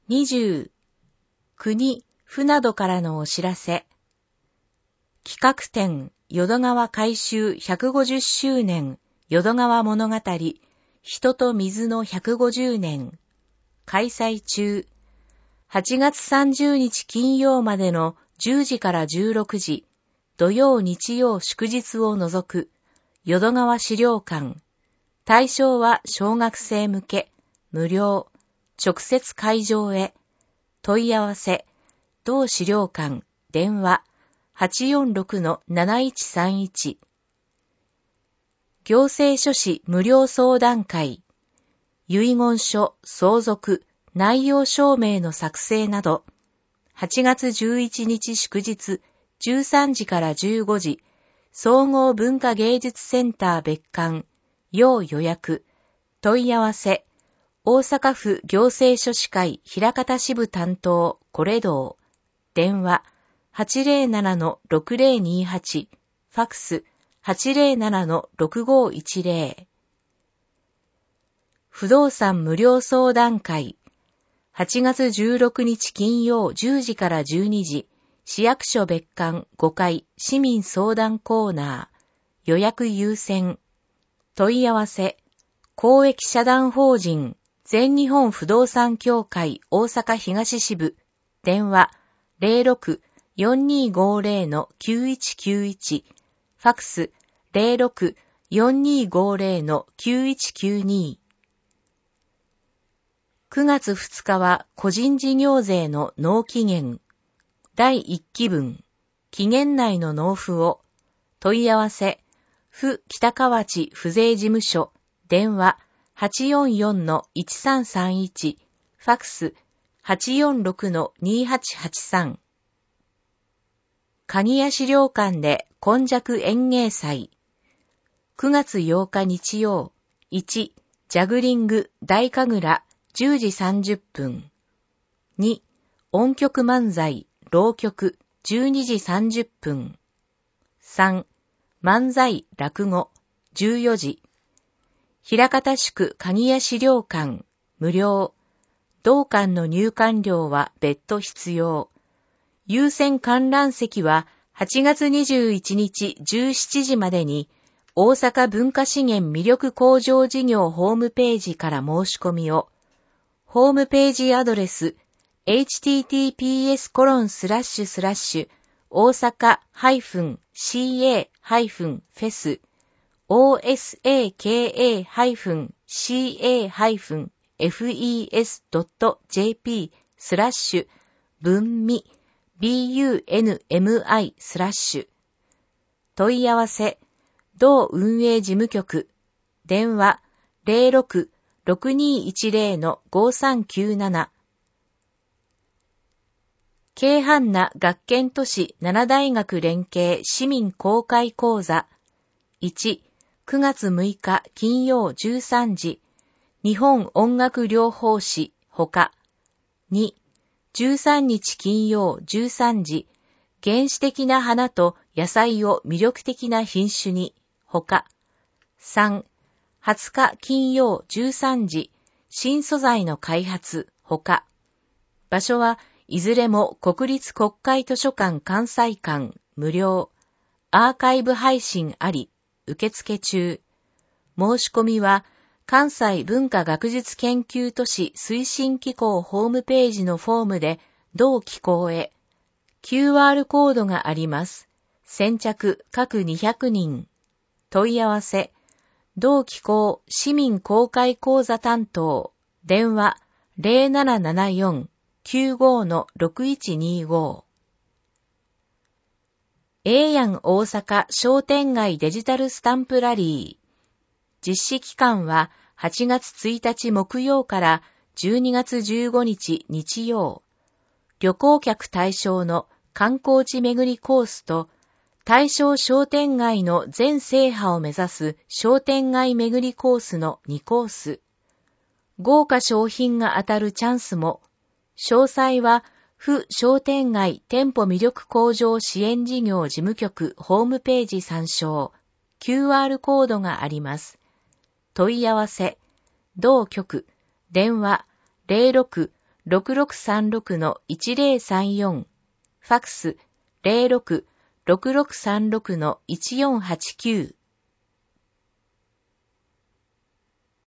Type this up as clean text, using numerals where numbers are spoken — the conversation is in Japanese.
20、国、府などからのお知らせ。企画展、淀川改修150周年、淀川物語、人と水の150年。開催中。8月30日金曜までの10時から16時、土曜日曜祝日を除く、淀川資料館。対象は小学生向け、無料、直接会場へ。問い合わせ、同資料館、電話、846-7131。行政書士無料相談会。遺言書、相続、内容証明の作成など、8月11日祝日、13時から15時、総合文化芸術センター別館、要予約、問い合わせ、大阪府行政書士会枚方支部担当、コレドー、電話、807-6028、ファクス、807-6510。不動産無料相談会、8月16日金曜10時から12時、市役所別館5階市民相談コーナー、予約優先。問い合わせ、公益社団法人、全日本不動産協会大阪東支部、電話、06-4250-9191、ファクス、06-4250-9192。9月2日は個人事業税の納期限。第1期分。期限内の納付を。問い合わせ。府北河内府税事務所。電話。844-1331。ファクス。846-2883。鍵屋資料館で今昔演芸祭。9月8日日曜。1、ジャグリング大神楽10時30分。2、音曲漫才浪曲12時30分。3、漫才落語14時。枚方宿鍵屋資料館無料。同館の入館料は別途必要。優先観覧席は8月21日17時までに大阪文化資源魅力向上事業ホームページから申し込みを。ホームページアドレス https:// 大阪-ca-fes osaka-ca-fes.jp/ 分味 bunmi/ 問い合わせ同運営事務局電話06-6210-5397。京阪那学研都市7大学連携市民公開講座。1、9月6日金曜13時、日本音楽療法士ほか。2、13日金曜13時、原始的な花と野菜を魅力的な品種にほか。3、20日金曜13時、新素材の開発ほか。場所はいずれも国立国会図書館関西館無料。アーカイブ配信あり、受付中。申し込みは関西文化学術研究都市推進機構ホームページのフォームで同機構へ。QR コードがあります。先着各200人。問い合わせ。同機構市民公開講座担当。電話 0774-95-6125。やん大阪商店街デジタルスタンプラリー。実施期間は8月1日木曜から12月15日日曜。旅行客対象の観光地巡りコースと、対象商店街の全制覇を目指す商店街巡りコースの2コース。豪華商品が当たるチャンスも。詳細は、府商店街店舗魅力向上支援事業事務局ホームページ参照。QR コードがあります。問い合わせ。同局。電話 0636-1034、ファクス 06-6636-1489